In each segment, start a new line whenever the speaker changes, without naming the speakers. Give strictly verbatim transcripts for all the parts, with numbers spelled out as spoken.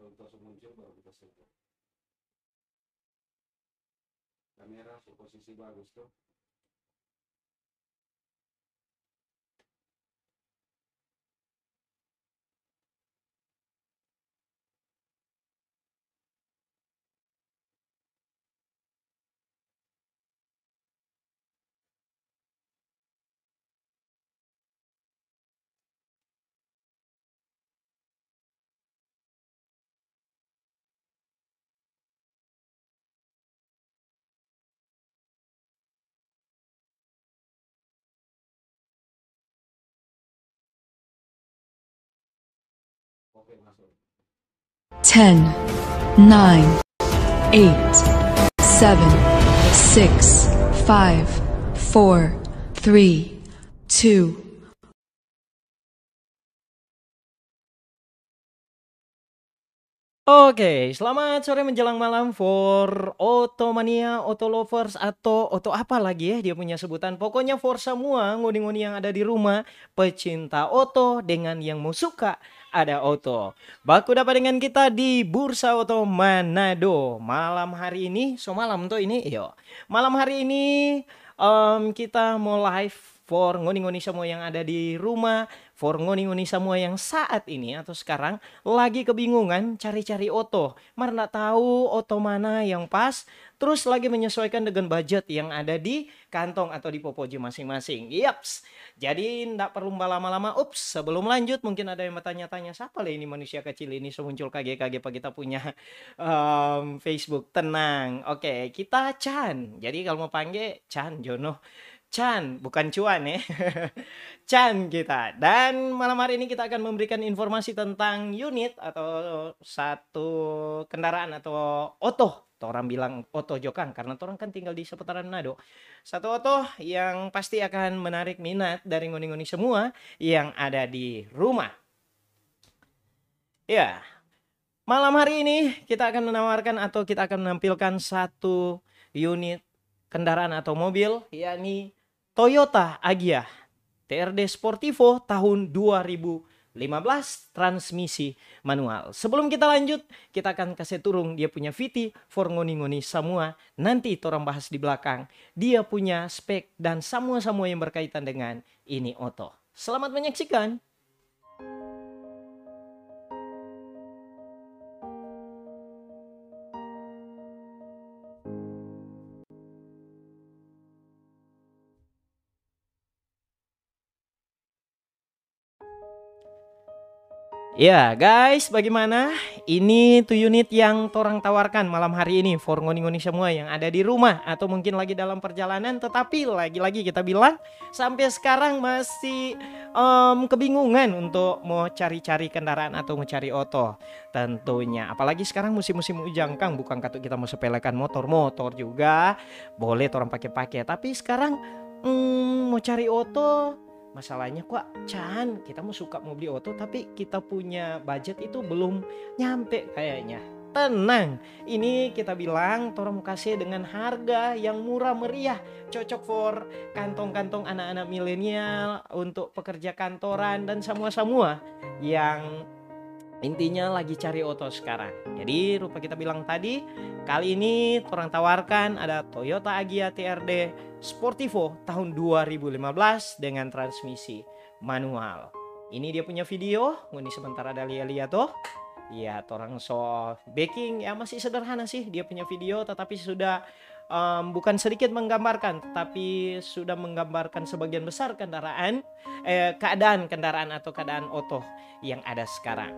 Untuk muncul baru kita setel. Kamera posisi bagus tuh. Oke, masuk.
ten, nine, eight, seven, six, five, four, three, two.
Oke, selamat sore menjelang malam for Otomania, Auto Lovers atau Auto apa lagi ya dia punya sebutan. Pokoknya for semua ngoni-ngoni yang ada di rumah, pecinta Auto dengan yang mau suka ada Auto. Baku dapat dengan kita di Bursa Auto Manado. Malam hari ini, so malam tuh ini, yo. Malam hari ini um, kita mau live for ngoni-ngoni semua yang ada di rumah. For ngoni-ngoni semua yang saat ini atau sekarang lagi kebingungan cari-cari auto. Mar nggak tahu auto mana yang pas. Terus lagi menyesuaikan dengan budget yang ada di kantong atau di popoji masing-masing. Yaps. Jadi nggak perlu lama-lama. Ups, sebelum lanjut mungkin ada yang bertanya-tanya. Siapa lah ini manusia kecil ini semuncul kage-kage pak kita punya um, Facebook. Tenang. Oke, kita Chan. Jadi kalau mau panggil Chan Jono. Chan, bukan cuan ya. Chan kita. Dan malam hari ini kita akan memberikan informasi tentang unit atau satu kendaraan atau oto. Orang bilang oto Jokang karena orang kan tinggal di seputaran Manado. Satu oto yang pasti akan menarik minat dari ngoni-ngoni semua yang ada di rumah. Ya, malam hari ini kita akan menawarkan atau kita akan menampilkan satu unit kendaraan atau mobil yakni Toyota Agya T R D Sportivo tahun dua ribu lima belas transmisi manual. Sebelum kita lanjut, kita akan kasih turun dia punya V T for ngoni-ngoni semua. Nanti orang bahas di belakang. Dia punya spek dan semua-semua yang berkaitan dengan ini auto. Selamat menyaksikan. Ya guys, bagaimana? Ini tuh unit yang torang tawarkan malam hari ini for ngoni-ngoni semua yang ada di rumah atau mungkin lagi dalam perjalanan. Tetapi lagi-lagi kita bilang sampai sekarang masih um, kebingungan untuk mau cari-cari kendaraan atau mau cari auto tentunya. Apalagi sekarang musim-musim ujang Kang, bukan kata kita mau sepelekan motor-motor juga boleh orang pakai-pakai. Tapi sekarang hmm, mau cari auto. Masalahnya kok Chan kita mau suka mau beli auto tapi kita punya budget itu belum nyampe kayaknya. Tenang, ini kita bilang torong kasih dengan harga yang murah meriah, cocok for kantong-kantong anak-anak milenial, untuk pekerja kantoran dan semua-semua yang intinya lagi cari auto sekarang. Jadi rupa kita bilang tadi, kali ini orang tawarkan ada Toyota Agya T R D Sportivo tahun dua ribu lima belas dengan transmisi manual. Ini dia punya video, ini sebentar ada lihat-lihat tuh. Ya, orang so backing ya masih sederhana sih dia punya video, tetapi sudah um, bukan sedikit menggambarkan, tetapi sudah menggambarkan sebagian besar kendaraan, eh, keadaan kendaraan atau keadaan auto yang ada sekarang.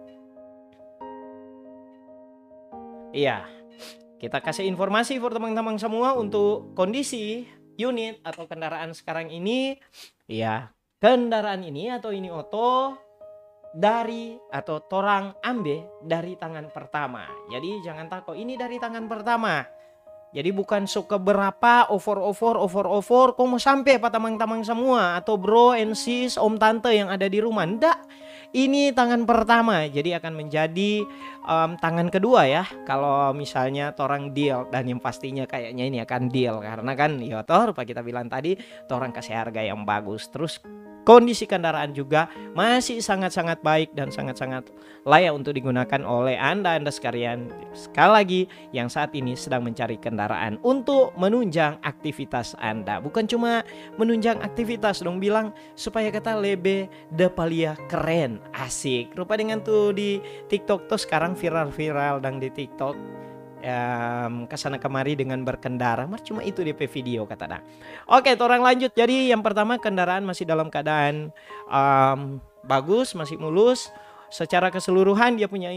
Iya, kita kasih informasi for teman-teman semua untuk kondisi unit atau kendaraan sekarang ini. Ya, kendaraan ini atau ini auto dari atau torang ambil dari tangan pertama. Jadi jangan takut ini dari tangan pertama. Jadi bukan suka berapa over-over, over-over, kok mau sampai pak tamang-tamang semua atau bro and sis, om tante yang ada di rumah. Nggak, ini tangan pertama. Jadi akan menjadi um, tangan kedua ya. Kalau misalnya torang deal dan yang pastinya kayaknya ini akan deal karena kan ya toh, pak kita bilang tadi, torang kasih harga yang bagus. Terus kondisi kendaraan juga masih sangat-sangat baik dan sangat-sangat layak untuk digunakan oleh Anda Anda sekalian. Sekali lagi yang saat ini sedang mencari kendaraan untuk menunjang aktivitas Anda. Bukan cuma menunjang aktivitas dong, bilang supaya kata lebih depalia keren, asik. Rupa dengan tuh di TikTok tuh sekarang viral-viral dan di TikTok. Um, kesana kemari dengan berkendara, mar cuma itu D P video kata dah. Oke, orang lanjut. Jadi yang pertama, kendaraan masih dalam keadaan um, bagus, masih mulus. Secara keseluruhan dia punya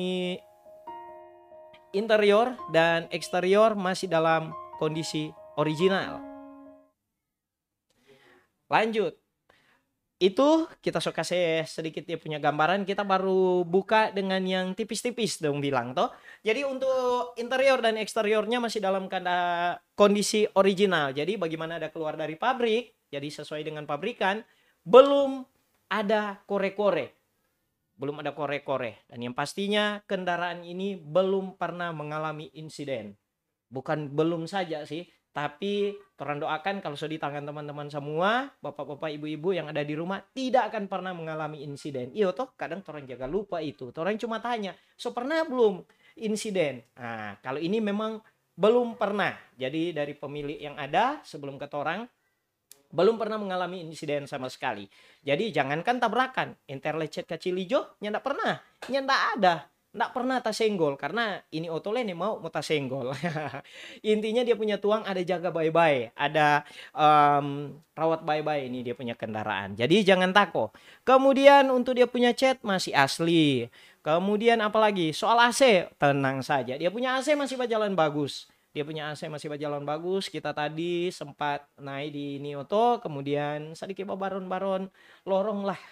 interior dan eksterior masih dalam kondisi original. Lanjut. Itu kita sok kasih sedikit dia punya gambaran. Kita baru buka dengan yang tipis-tipis dong bilang toh. Jadi untuk interior dan eksteriornya masih dalam kondisi original. Jadi bagaimana ada keluar dari pabrik, jadi sesuai dengan pabrikan, belum ada kore-kore. Belum ada kore-kore. Dan yang pastinya kendaraan ini belum pernah mengalami insiden. Bukan belum saja sih, tapi orang doakan kalau sudah di tangan teman-teman semua, bapak-bapak, ibu-ibu yang ada di rumah tidak akan pernah mengalami insiden. Iya toh, kadang orang jaga lupa itu. Orang cuma tanya, so pernah belum insiden? Nah, kalau ini memang belum pernah. Jadi dari pemilik yang ada sebelum ke orang belum pernah mengalami insiden sama sekali. Jadi jangankan tabrakan, interlecet kecil hijau, nyandak pernah, nyandak ada. Nggak pernah tas senggol karena ini otole nih mau mau tas senggol. Intinya dia punya tuang, ada jaga bye-bye, ada um, rawat bye-bye ini dia punya kendaraan. Jadi jangan takut. Kemudian untuk dia punya cat masih asli. Kemudian apalagi soal A C, tenang saja. Dia punya A C masih berjalan bagus. Dia punya A C masih berjalan bagus. Kita tadi sempat naik di Nioto, kemudian sedikit baron-baron lorong lah.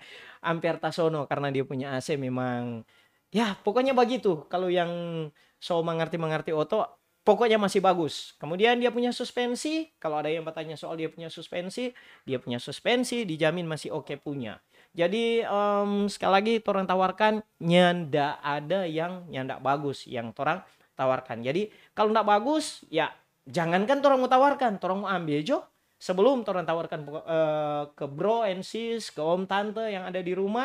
Hampir tasono karena dia punya A C memang. Ya pokoknya begitu. Kalau yang so mengerti-mengerti oto, pokoknya masih bagus. Kemudian dia punya suspensi. Kalau ada yang bertanya soal dia punya suspensi, dia punya suspensi, dijamin masih oke punya. Jadi um, sekali lagi orang tawarkan nyanda ada yang nyanda bagus yang orang tawarkan. Jadi kalau ndak bagus ya jangankan orang mau tawarkan, orang mau ambil jo. Sebelum orang tawarkan uh, ke bro and sis, ke om tante yang ada di rumah,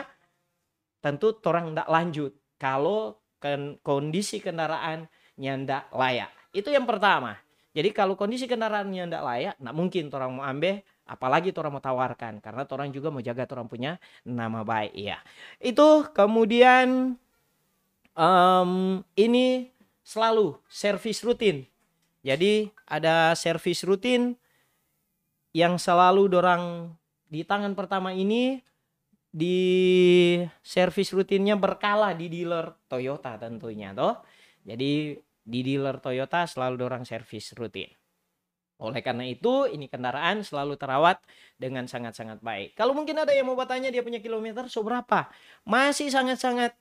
tentu orang ndak lanjut. Kalau kondisi kendaraan nyanda layak. Itu yang pertama. Jadi kalau kondisi kendaraan nyanda layak, nggak mungkin orang mau ambil, apalagi orang mau tawarkan. Karena orang juga mau jaga orang punya nama baik. Ya. Itu kemudian um, ini selalu servis rutin. Jadi ada servis rutin yang selalu dorang di tangan pertama ini, di servis rutinnya berkala di dealer Toyota tentunya toh. Jadi di dealer Toyota selalu dorang servis rutin. Oleh karena itu ini kendaraan selalu terawat dengan sangat-sangat baik. Kalau mungkin ada yang mau bertanya dia punya kilometer seberapa? Masih sangat-sangat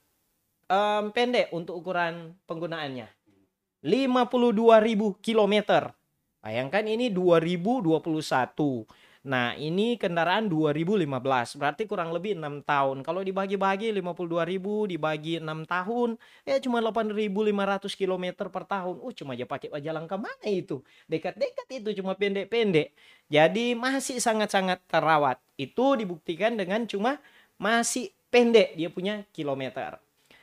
um, pendek untuk ukuran penggunaannya. lima puluh dua ribu kilometer. Bayangkan ini dua ribu dua puluh satu. Nah ini kendaraan dua ribu lima belas, berarti kurang lebih enam tahun. Kalau dibagi-bagi lima puluh dua ribu dibagi enam tahun, ya cuma delapan ribu lima ratus kilometer per tahun. Uh cuma aja pakai jalan kemana itu? Dekat-dekat itu cuma pendek-pendek. Jadi masih sangat-sangat terawat. Itu dibuktikan dengan cuma masih pendek dia punya kilometer.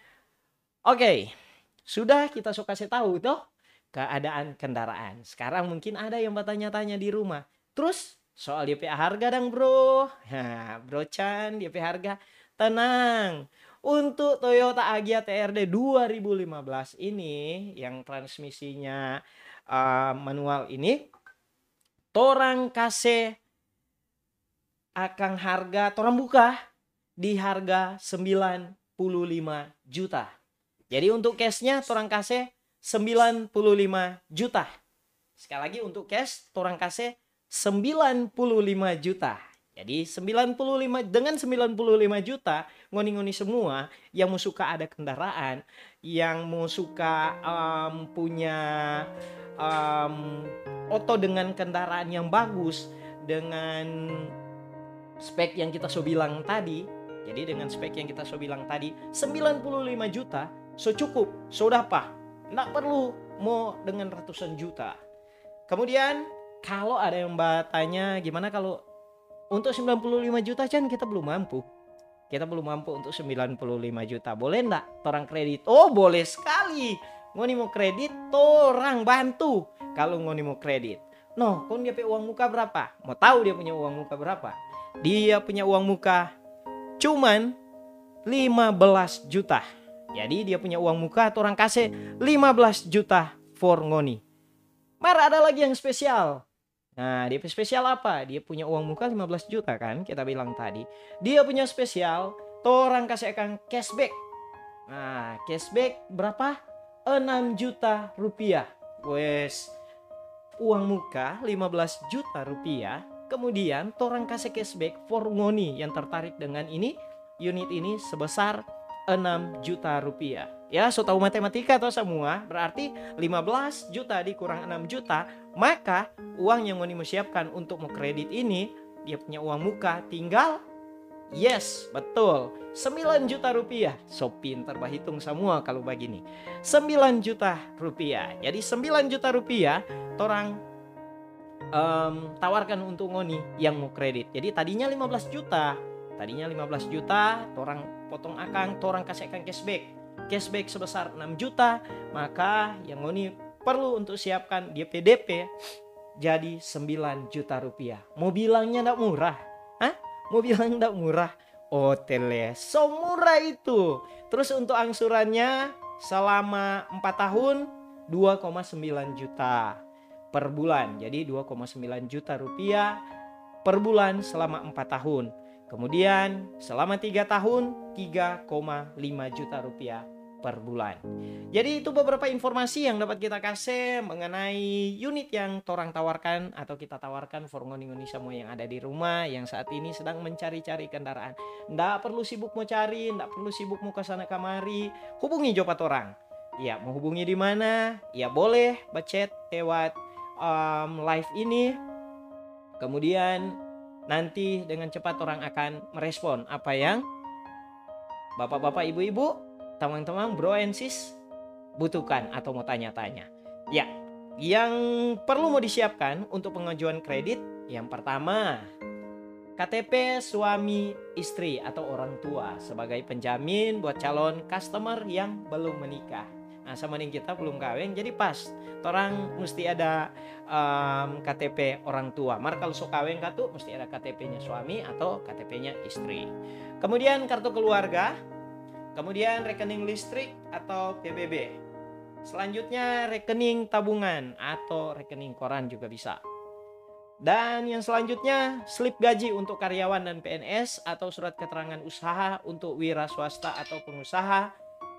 Oke, sudah kita sok kasih tahu toh keadaan kendaraan. Sekarang mungkin ada yang bertanya-tanya di rumah. Terus soal D P harga dong bro. Nah, bro Chan D P harga. Tenang. Untuk Toyota Agya T R D dua ribu lima belas ini yang transmisinya uh, manual ini, torang kasih akan harga, torang buka di harga sembilan puluh lima juta. Jadi untuk cashnya torang kasih sembilan puluh lima juta. Sekali lagi untuk cash torang kasih sembilan puluh lima juta. Jadi sembilan puluh lima dengan sembilan puluh lima juta ngoni-ngoni semua yang mau suka ada kendaraan, yang mau suka um, punya um, oto dengan kendaraan yang bagus dengan spek yang kita so bilang tadi. Jadi dengan spek yang kita so bilang tadi sembilan puluh lima juta so cukup, so dapat. Nggak perlu mau dengan ratusan juta. Kemudian kalau ada yang bertanya gimana kalau untuk sembilan puluh lima juta Chan kita belum mampu. Kita belum mampu untuk sembilan puluh lima juta. Boleh enggak torang kredit? Oh, boleh sekali. Ngoni mau kredit, torang bantu. Kalau ngoni mau kredit. No, kon dia punya uang muka berapa? Mau tahu dia punya uang muka berapa? Dia punya uang muka cuman lima belas juta. Jadi dia punya uang muka torang kasih lima belas juta for ngoni. Mar ada lagi yang spesial. Nah, dia punya spesial apa? Dia punya uang muka lima belas juta kan, kita bilang tadi. Dia punya spesial, torang kasih akan cashback. Nah, cashback berapa? enam juta rupiah. Wes, uang muka lima belas juta rupiah. Kemudian torang kasih cashback for ngoni yang tertarik dengan ini, unit ini sebesar enam juta rupiah. Ya, so tahu matematika atau semua, berarti lima belas juta dikurang enam juta, maka uang yang ngoni mau siapkan untuk mau kredit ini, dia punya uang muka tinggal, yes, betul, sembilan juta rupiah. So pintar berhitung semua kalau begini. sembilan juta rupiah. Jadi sembilan juta rupiah torang um, tawarkan untuk ngoni yang mau kredit. Jadi tadinya lima belas juta. Tadinya lima belas juta, torang potong akang, torang kasih akang cashback. Cashback sebesar enam juta, maka yang ngoni perlu untuk siapkan dia P D P jadi sembilan juta rupiah. Mau bilangnya enggak murah? Hah? Mau bilang enggak murah? Oh tele, so murah itu. Terus untuk angsurannya selama empat tahun dua koma sembilan juta per bulan. Jadi dua koma sembilan juta rupiah per bulan selama empat tahun. Kemudian selama tiga tahun tiga koma lima juta rupiah per bulan. Jadi itu beberapa informasi yang dapat kita kasih mengenai unit yang torang tawarkan atau kita tawarkan for ngoni-ngoni semua yang ada di rumah yang saat ini sedang mencari-cari kendaraan. Nggak perlu sibuk mau cari, nggak perlu sibuk mau ke sana kemari. Hubungi jopat orang. Ya, mau hubungi di mana? Ya boleh bacet lewat um, live ini. Kemudian nanti dengan cepat orang akan merespon apa yang bapak-bapak, ibu-ibu, teman-teman, bro and sis butuhkan atau mau tanya-tanya. Ya, yang perlu mau disiapkan untuk pengajuan kredit, yang pertama K T P suami istri atau orang tua sebagai penjamin buat calon customer yang belum menikah. Nah, sama dengan kita belum kawin, jadi pas orang mesti ada um, K T P orang tua. Mar kalau so kawin katu mesti ada K T P-nya suami atau K T P-nya istri. Kemudian kartu keluarga, kemudian rekening listrik atau P B B. Selanjutnya rekening tabungan atau rekening koran juga bisa. Dan yang selanjutnya slip gaji untuk karyawan dan P N S atau surat keterangan usaha untuk wira swasta atau pengusaha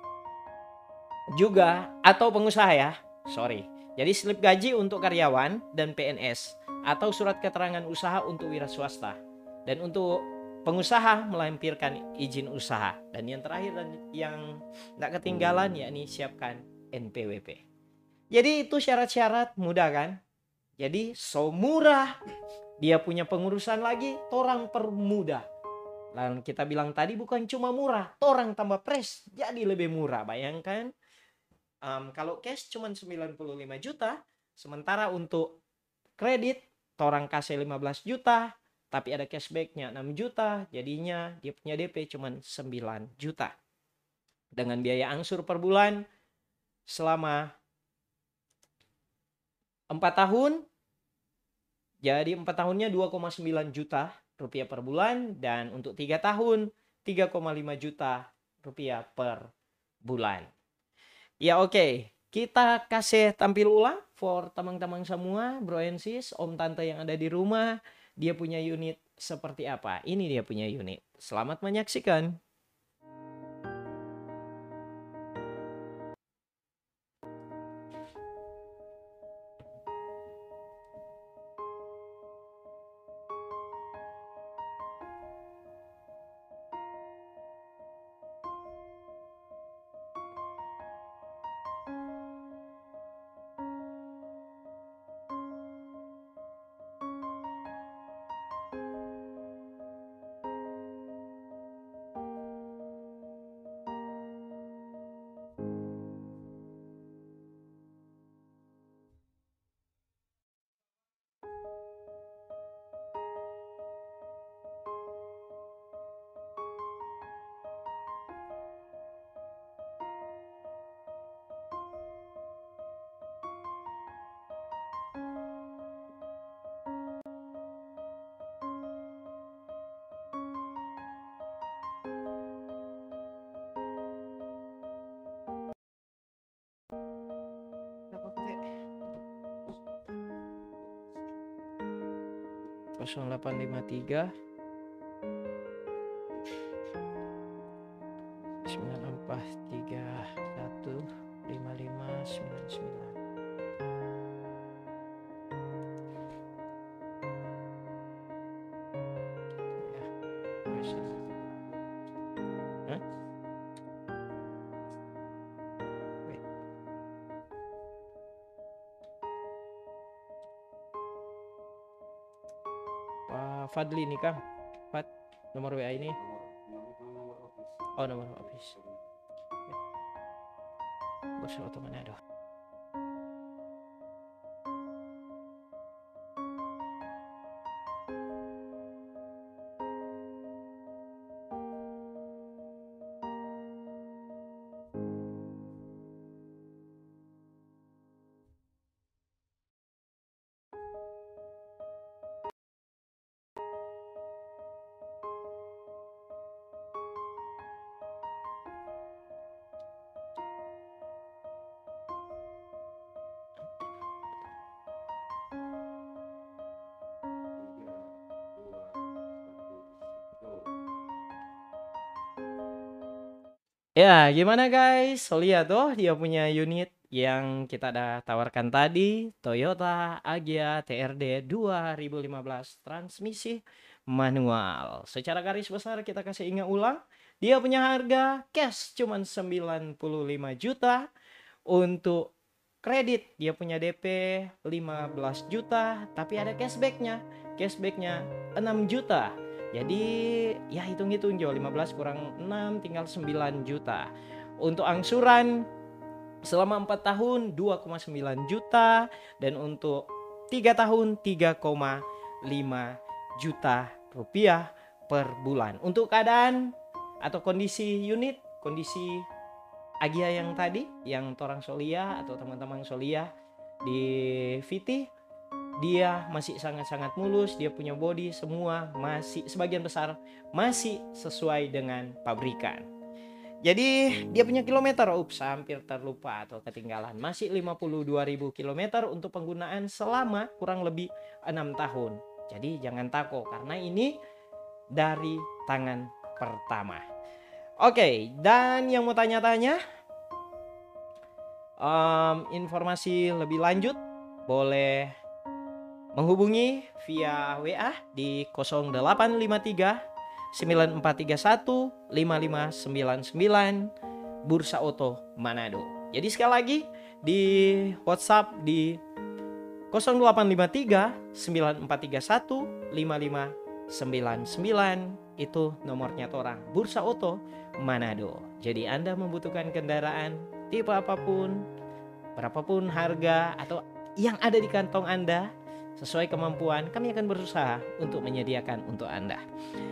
juga atau pengusaha ya. Sorry. Jadi slip gaji untuk karyawan dan P N S atau surat keterangan usaha untuk wira swasta. Dan untuk pengusaha melampirkan izin usaha. Dan yang terakhir dan yang tidak ketinggalan yakni siapkan N P W P. Jadi itu syarat-syarat mudah kan? Jadi so murah. Dia punya pengurusan lagi, torang permudah. Dan kita bilang tadi bukan cuma murah, torang tambah pres jadi lebih murah. Bayangkan um, kalau cash cuma sembilan puluh lima juta, sementara untuk kredit torang kasih lima belas juta, tapi ada cashbacknya enam juta, jadinya dia punya D P cuma sembilan juta. Dengan biaya angsur per bulan selama empat tahun, jadi empat tahunnya dua koma sembilan juta rupiah per bulan, dan untuk tiga tahun tiga koma lima juta rupiah per bulan. Ya oke, okay. Kita kasih tampil ulang for teman-teman semua, bro and sis, om tante yang ada di rumah, dia punya unit seperti apa. Ini dia punya unit. Selamat menyaksikan. nol delapan lima tiga sembilan empat tiga satu lima lima sembilan sembilan. Ya, bisa. Hah? Wait. Pak Fadli nih Kang. Fad, nomor W A ini.
Nomor nomor nomor office.
Oh, nomor office. Bursa Oto Manado.
Tiga, dua, satu, go.
Ya, gimana guys? Lihat tuh dia punya unit yang kita ada tawarkan tadi, Toyota Agya T R D dua ribu lima belas transmisi manual. Secara garis besar kita kasih ingat ulang, dia punya harga cash cuman sembilan puluh lima juta. Untuk kredit dia punya D P lima belas juta, tapi ada cashbacknya. Cashbacknya enam juta. Jadi ya hitung-hitung Jo, lima belas kurang enam tinggal sembilan juta. Untuk angsuran selama empat tahun dua koma sembilan juta, dan untuk tiga tahun tiga koma lima juta rupiah per bulan. Untuk keadaan atau kondisi unit, kondisi Agya yang tadi, yang torang Solia atau teman-teman Solia di V T, dia masih sangat-sangat mulus. Dia punya body semua masih sebagian besar masih sesuai dengan pabrikan. Jadi dia punya kilometer, ups hampir terlupa atau ketinggalan, masih lima puluh dua ribu kilometer untuk penggunaan selama kurang lebih enam tahun. Jadi jangan takut karena ini dari tangan pertama. Oke, dan yang mau tanya-tanya um, informasi lebih lanjut boleh menghubungi via W A di nol delapan lima tiga sembilan empat tiga satu lima lima sembilan sembilan Bursa Oto Manado. Jadi sekali lagi di WhatsApp di nol delapan lima tiga sembilan empat tiga satu lima lima sembilan sembilan, itu nomornya torang Bursa Oto Manado. Jadi Anda membutuhkan kendaraan tipe apapun, berapapun harga atau yang ada di kantong Anda, sesuai kemampuan kami akan berusaha untuk menyediakan untuk Anda.